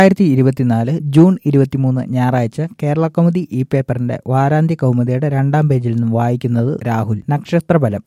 2024 June 23 ഞായറാഴ്ച കേരള കൗമുദി ഈ പേപ്പറിന്റെ വാരാന്ത്യ കൗമുദിയുടെ 2ാം പേജിൽ നിന്നും വായിക്കുന്നത് രാഹുൽ. നക്ഷത്രഫലം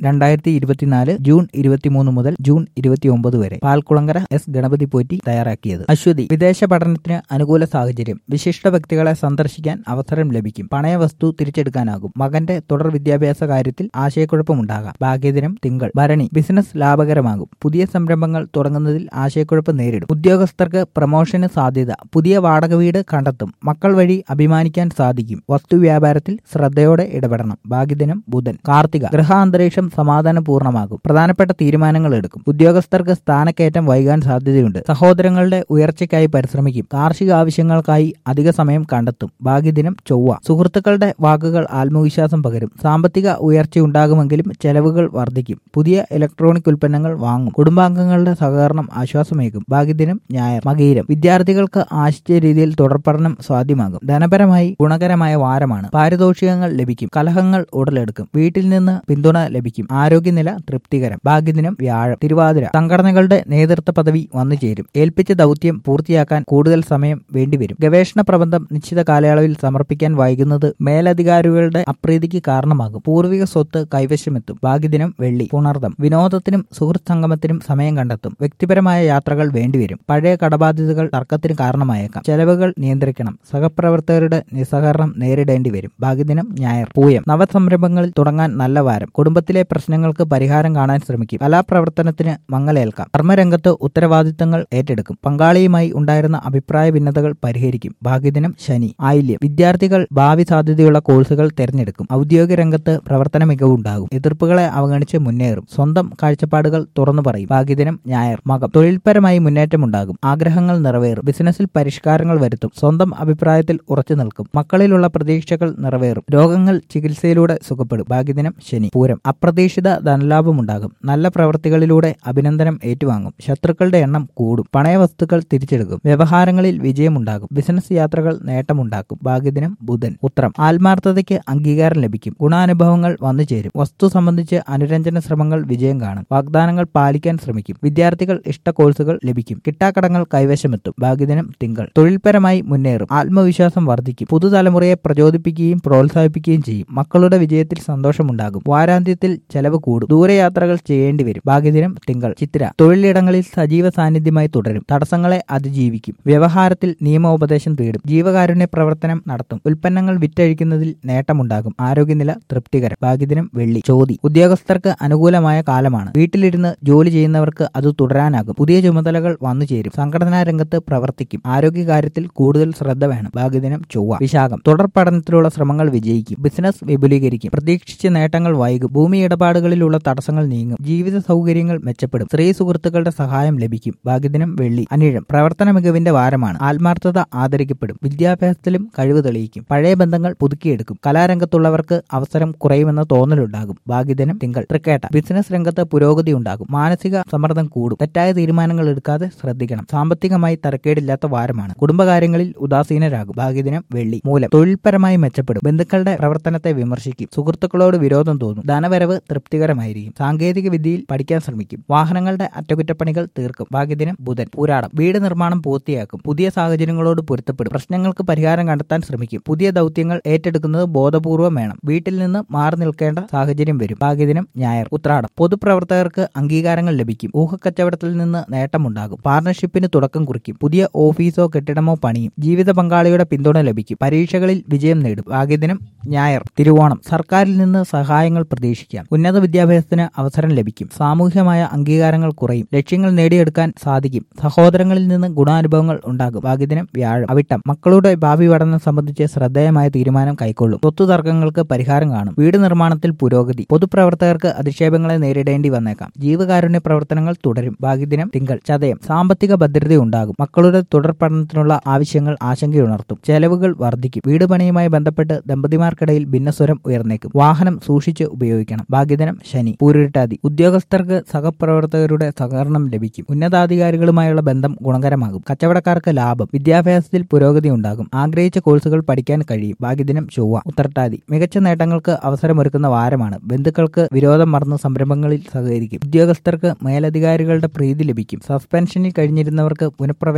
2024 ജൂൺ 23 മുതൽ ജൂൺ 29 വരെ. പാൽക്കുളങ്കര എസ് ഗണപതി പോറ്റി തയ്യാറാക്കിയത്. അശ്വതി. വിദേശ പഠനത്തിന് അനുകൂല സാഹചര്യം. വിശിഷ്ട വ്യക്തികളെ സന്ദർശിക്കാൻ അവസരം ലഭിക്കും. പണയ വസ്തു തിരിച്ചെടുക്കാനാകും. മകന്റെ തുടർ വിദ്യാഭ്യാസ കാര്യത്തിൽ ആശയക്കുഴപ്പമുണ്ടാകാം. ഭാഗ്യദിനം തിങ്കൾ. ഭരണി. ബിസിനസ് ലാഭകരമാകും. പുതിയ സംരംഭങ്ങൾ തുടങ്ങുന്നതിൽ ആശയക്കുഴപ്പം നേരിടും. ഉദ്യോഗസ്ഥർക്ക് പ്രമോഷന് സാധ്യത. പുതിയ വാടക വീട് കണ്ടെത്തും. മക്കൾ വഴി അഭിമാനിക്കാൻ സാധിക്കും. വസ്തു വ്യാപാരത്തിൽ ശ്രദ്ധയോടെ ഇടപെടണം. ഭാഗ്യദിനം ബുധൻ. കാർത്തിക. ഗൃഹാന്തരീക്ഷം സമാധാനപൂർണ്ണമാകും. പ്രധാനപ്പെട്ട തീരുമാനങ്ങൾ എടുക്കും. ഉദ്യോഗസ്ഥർക്ക് സ്ഥാനക്കയറ്റം വൈകാൻ സാധ്യതയുണ്ട്. സഹോദരങ്ങളുടെ ഉയർച്ചയ്ക്കായി പരിശ്രമിക്കും. കാർഷിക ആവശ്യങ്ങൾക്കായി അധിക സമയം കണ്ടെത്തും. ഭാഗ്യദിനം ചൊവ്വ. സുഹൃത്തുക്കളുടെ വാക്കുകൾ ആത്മവിശ്വാസം പകരും. സാമ്പത്തിക ഉയർച്ചയുണ്ടാകുമെങ്കിലും ചെലവുകൾ വർദ്ധിക്കും. പുതിയ ഇലക്ട്രോണിക് ഉൽപ്പന്നങ്ങൾ വാങ്ങും. കുടുംബാംഗങ്ങളുടെ സഹകരണം ആശ്വാസമേകും. ഭാഗ്യദിനം ഞായർ. മകയിരം. വിദ്യാർത്ഥികൾക്ക് ആശിച്ച രീതിയിൽ തുടർപഠനം സാധ്യമാകും. ധനപരമായി ഗുണകരമായ വാരമാണ്. പാരിതോഷികങ്ങൾ ലഭിക്കും. കലഹങ്ങൾ ഉടലെടുക്കും. വീട്ടിൽ നിന്ന് പിന്തുണ ലഭിക്കും. ആരോഗ്യനില തൃപ്തികരം. ഭാഗ്യദിനം വ്യാഴം. തിരുവാതിര. സംഘടനകളുടെ നേതൃത്വ പദവി വന്നു ചേരും. ഏൽപ്പിച്ച ദൗത്യം പൂർത്തിയാക്കാൻ കൂടുതൽ സമയം വേണ്ടിവരും. ഗവേഷണ പ്രബന്ധം നിശ്ചിത കാലയളവിൽ സമർപ്പിക്കാൻ വൈകുന്നത് മേലധികാരികളുടെ അപ്രീതിക്ക് കാരണമാകും. പൂർവിക സ്വത്ത് കൈവശമെത്തും. ഭാഗ്യദിനം വെള്ളി. പുണർദം. വിനോദത്തിനും സുഹൃത്ത് സംഗമത്തിനും സമയം കണ്ടെത്തും. വ്യക്തിപരമായ യാത്രകൾ വേണ്ടിവരും. പഴയ കടബാധ്യതകൾ തർക്കത്തിന് കാരണമായേക്കാം. ചെലവുകൾ നിയന്ത്രിക്കണം. സഹപ്രവർത്തകരുടെ നിസ്സഹകരണം നേരിടേണ്ടി വരും. ഭാഗ്യദിനം ഞായർ. പൂയം. നവസംരംഭങ്ങളിൽ തുടങ്ങാൻ നല്ല വാരം. കുടുംബത്തിലെ പ്രശ്നങ്ങൾക്ക് പരിഹാരം കാണാൻ ശ്രമിക്കും. കലാപ്രവർത്തനത്തിന് മങ്ങലേൽക്കാം. കർമ്മരംഗത്ത് ഉത്തരവാദിത്തങ്ങൾ ഏറ്റെടുക്കും. പങ്കാളിയുമായി ഉണ്ടായിരുന്ന അഭിപ്രായ ഭിന്നതകൾ പരിഹരിക്കും. ഭാഗ്യദിനം ശനി. ആയില്യം. വിദ്യാർത്ഥികൾ ഭാവി സാധ്യതയുള്ള കോഴ്സുകൾ തിരഞ്ഞെടുക്കും. ഔദ്യോഗിക രംഗത്ത് പ്രവർത്തന മികവുണ്ടാകും. എതിർപ്പുകളെ അവഗണിച്ച് മുന്നേറും. സ്വന്തം കാഴ്ചപ്പാടുകൾ തുറന്നു പറയും. ഭാഗ്യദിനം ഞായർ. മകം. തൊഴിൽപരമായി മുന്നേറ്റമുണ്ടാകും. ആഗ്രഹങ്ങൾ നിറവേറും. ബിസിനസ്സിൽ പരിഷ്കാരങ്ങൾ വരുത്തും. സ്വന്തം അഭിപ്രായത്തിൽ ഉറച്ചു നിൽക്കും. മക്കളിലുള്ള പ്രതീക്ഷകൾ നിറവേറും. രോഗങ്ങൾ ചികിത്സയിലൂടെ സുഖപ്പെടും. ഭാഗ്യദിനം ശനി. പൂരം. അപ്രതീക്ഷിത ധനലാഭമുണ്ടാകും. നല്ല പ്രവൃത്തികളിലൂടെ അഭിനന്ദനം ഏറ്റുവാങ്ങും. ശത്രുക്കളുടെ എണ്ണം കൂടും. പണയ വസ്തുക്കൾ തിരിച്ചെടുക്കും. വ്യവഹാരങ്ങളിൽ വിജയമുണ്ടാകും. ബിസിനസ് യാത്രകൾ നേട്ടമുണ്ടാക്കും. ഭാഗ്യദിനം ബുധൻ. ഉത്രം. ആത്മാർത്ഥതയ്ക്ക് അംഗീകാരം ലഭിക്കും. ഗുണാനുഭവങ്ങൾ വന്നു ചേരും. വസ്തു സംബന്ധിച്ച് അനുരഞ്ജന ശ്രമങ്ങൾ വിജയം കാണും. വാഗ്ദാനങ്ങൾ പാലിക്കാൻ ശ്രമിക്കും. വിദ്യാർത്ഥികൾ ഇഷ്ട കോഴ്സുകൾ ലഭിക്കും. കിട്ടാക്കടങ്ങൾ കൈവശമെത്തും. ഭാഗ്യദിനം തിങ്കൾ. തൊഴിൽപരമായി മുന്നേറും. ആത്മവിശ്വാസം വർദ്ധിക്കും. പുതുതലമുറയെ പ്രചോദിപ്പിക്കുകയും പ്രോത്സാഹിപ്പിക്കുകയും ചെയ്യും. മക്കളുടെ വിജയത്തിൽ സന്തോഷമുണ്ടാകും. വാരാന്ത്യത്തിൽ ചെലവ് കൂടും. ദൂരയാത്രകൾ ചെയ്യേണ്ടി വരും. ഭാഗ്യദിനം തിങ്കൾ. ചിത്തിര. തൊഴിലിടങ്ങളിൽ സജീവ സാന്നിധ്യമായി തുടരും. തടസ്സങ്ങളെ അതിജീവിക്കും. വ്യവഹാരത്തിൽ നിയമോപദേശം തേടും. ജീവകാരുണ്യ പ്രവർത്തനം നടത്തും. ഉൽപ്പന്നങ്ങൾ വിറ്റഴിക്കുന്നതിൽ നേട്ടമുണ്ടാകും. ആരോഗ്യനില തൃപ്തികരം. ഭാഗ്യദിനം വെള്ളി. ചോതി. ഉദ്യോഗസ്ഥർക്ക് അനുകൂലമായ കാലമാണ്. വീട്ടിലിരുന്ന് ജോലി ചെയ്യുന്നവർക്ക് അത് തുടരാനാകും. പുതിയ ചുമതലകൾ വന്നു ചേരും. സംഘടനാ രംഗത്ത് പ്രവർത്തിക്കും. ആരോഗ്യകാര്യത്തിൽ കൂടുതൽ ശ്രദ്ധ വേണം. ഭാഗ്യദിനം ചൊവ്വ. വിശാഖം. തുടർ പഠനത്തിലുള്ള ശ്രമങ്ങൾ വിജയിക്കും. ബിസിനസ് വിപുലീകരിക്കും. പ്രതീക്ഷിച്ച നേട്ടങ്ങൾ വൈകും. ഭൂമി ഇടപാടുകളിലുള്ള തടസ്സങ്ങൾ നീങ്ങും. ജീവിത സൗകര്യങ്ങൾ മെച്ചപ്പെടും. സ്ത്രീ സുഹൃത്തുക്കളുടെ സഹായം ലഭിക്കും. ഭാഗ്യദിനം വെള്ളി. അനിഴം. പ്രവർത്തന മികവിന്റെ വാരമാണ്. ആത്മാർത്ഥത ആദരിക്കപ്പെടും. വിദ്യാഭ്യാസത്തിലും കഴിവ് തെളിയിക്കും. പഴയ ബന്ധങ്ങൾ പുതുക്കിയെടുക്കും. കലാരംഗത്തുള്ളവർക്ക് അവസരം കുറയുമെന്ന തോന്നലുണ്ടാകും. ഭാഗ്യദിനം തിങ്കൾ. തൃക്കേട്ട. ബിസിനസ് രംഗത്ത് പുരോഗതി ഉണ്ടാകും. മാനസിക സമ്മർദ്ദം കൂടും. തെറ്റായ തീരുമാനങ്ങൾ എടുക്കാതെ ശ്രദ്ധിക്കണം. സാമ്പത്തികമായി തരക്കേടില്ലാത്ത വാരമാണ്. കുടുംബകാര്യങ്ങളിൽ ഉദാസീനരാകും. ഭാഗ്യദിനം വെള്ളി. മൂലം. തൊഴിൽപരമായി മെച്ചപ്പെടും. ബന്ധുക്കളുടെ പ്രവർത്തനത്തെ വിമർശിക്കും. സുഹൃത്തുക്കളോട് വിരോധം തോന്നും. ധനവരവ് തൃപ്തികരമായിരിക്കും. സാങ്കേതിക വിദ്യയിൽ പഠിക്കാൻ ശ്രമിക്കും. വാഹനങ്ങളുടെ അറ്റകുറ്റപ്പണികൾ തീർക്കും. ഭാഗ്യദിനം ബുധൻ. പൂരാടം. വീട് നിർമ്മാണം പൂർത്തിയാക്കും. പുതിയ സാഹചര്യങ്ങളോട് പൊരുത്തപ്പെടും. പ്രശ്നങ്ങൾക്ക് പരിഹാരം കണ്ടെത്താൻ ശ്രമിക്കും. പുതിയ ദൗത്യങ്ങൾ ഏറ്റെടുക്കുന്നത് ബോധപൂർവം വേണം. വീട്ടിൽ നിന്ന് മാറി നിൽക്കേണ്ട സാഹചര്യം വരും. ഭാഗ്യദിനം ഞായർ. ഉത്രാടം. പൊതുപ്രവർത്തകർക്ക് അംഗീകാരങ്ങൾ ലഭിക്കും. ഊഹക്കച്ചവടത്തിൽ നിന്ന് നേട്ടമുണ്ടാകും. പാർട്ണർഷിപ്പിന് തുടക്കം കുറിക്കും. പുതിയ ഓഫീസോ കെട്ടിടമോ പണിയും. ജീവിത പങ്കാളിയുടെ പിന്തുണ ലഭിക്കും. പരീക്ഷകളിൽ വിജയം നേടും. ഭാഗ്യദിനം ഞായർ. തിരുവോണം. സർക്കാരിൽ നിന്ന് സഹായങ്ങൾ പ്രതീക്ഷിക്കാം. ഉന്നത വിദ്യാഭ്യാസത്തിന് അവസരം ലഭിക്കും. സാമൂഹ്യമായ അംഗീകാരങ്ങൾ കുറയും. ലക്ഷ്യങ്ങൾ നേടിയെടുക്കാൻ സാധിക്കും. സഹോദരങ്ങളിൽ നിന്ന് ഗുണാനുഭവങ്ങൾ ഉണ്ടാകും. ഭാഗ്യദിനം വ്യാഴം. അവിട്ടം. മക്കളുടെ ഭാവി പഠനം സംബന്ധിച്ച് ശ്രദ്ധേയമായ തീരുമാനം കൈക്കൊള്ളും. സ്വത്തു തർക്കങ്ങൾക്ക് പരിഹാരം കാണും. വീട് നിർമ്മാണത്തിൽ പുരോഗതി. പൊതുപ്രവർത്തകർക്ക് അധിക്ഷേപങ്ങളെ നേരിടേണ്ടി വന്നേക്കാം. ജീവകാരുണ്യ പ്രവർത്തനങ്ങൾ തുടരും. ഭാഗ്യദിനം തിങ്കൾ. ചതയം. സാമ്പത്തിക ഭദ്രതയുണ്ടാകും. മക്കളുടെ തുടർ പഠനത്തിനുള്ള ആവശ്യങ്ങൾ ആശങ്കയുണർത്തും. ചെലവുകൾ വർദ്ധിക്കും. വീട് പണിയുമായി ബന്ധപ്പെട്ട് ദമ്പതിമാർക്കിടയിൽ ഭിന്നസ്വരം ഉയർന്നേക്കും. വാഹനം സൂക്ഷിച്ച് ഉപയോഗിക്കണം. ഭാഗ്യദിനം ശനി. പൂരിട്ടാതി. ഉദ്യോഗസ്ഥർക്ക് സഹപ്രവർത്തകരുടെ സഹകരണം ലഭിക്കും. ഉന്നതാധികാരികളുമായുള്ള ബന്ധം ഗുണകരമാകും. കച്ചവടക്കാർക്ക് ലാഭം. വിദ്യാഭ്യാസത്തിൽ പുരോഗതി ഉണ്ടാകും. ആഗ്രഹിച്ച കോഴ്സുകൾ പഠിക്കാൻ കഴിയും. ഭാഗ്യദിനം ചൊവ്വ. ഉത്രട്ടാതി. മികച്ച നേട്ടങ്ങൾക്ക് അവസരമൊരുക്കുന്ന വാരമാണ്. ബന്ധുക്കൾക്ക് വിരോധം മറന്ന് സംരംഭങ്ങളിൽ സഹകരിക്കും. ഉദ്യോഗസ്ഥർക്ക് മേലധികാരികളുടെ പ്രീതി ലഭിക്കും. സസ്പെൻഷനിൽ കഴിഞ്ഞിരുന്നവർക്ക് പുനഃപ്രവേശനം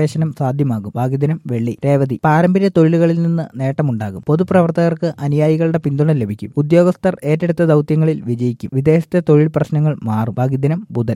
സാധ്യമാകും. ഭാഗ്യദിനം വെള്ളി. രേവതി. പാരമ്പര്യ തൊഴിലുകളിൽ നിന്ന് നേട്ടമുണ്ടാകും. പൊതുപ്രവർത്തകർക്ക് അനുയായികളുടെ പിന്തുണ ലഭിക്കും. ഉദ്യോഗസ്ഥർ ഏറ്റെടുത്ത ദൗത്യങ്ങളിൽ വിജയിക്കും. വിദേശത്തെ തൊഴിൽ പ്രശ്നങ്ങൾ മാറും. ഭാഗ്യദിനം ബുധൻ.